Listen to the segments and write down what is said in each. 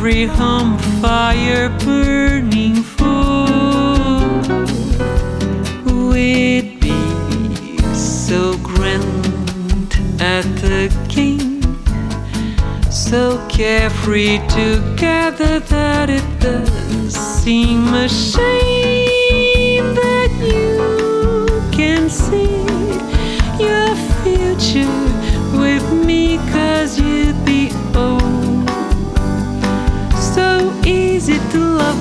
every home fire burning full. We'd be so grand at the king, so carefree together that it does seem a shame that you can see your future with me, 'cause you'd be old, so easy to love.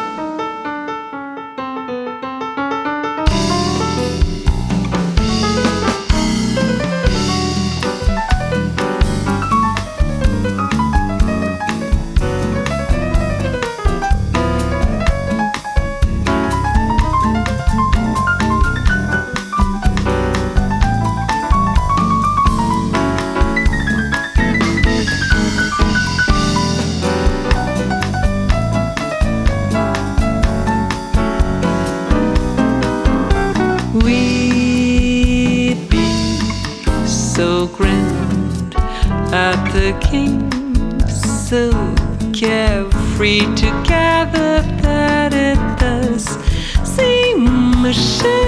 We'd be so grand at the king, so carefree together that it does seem a shame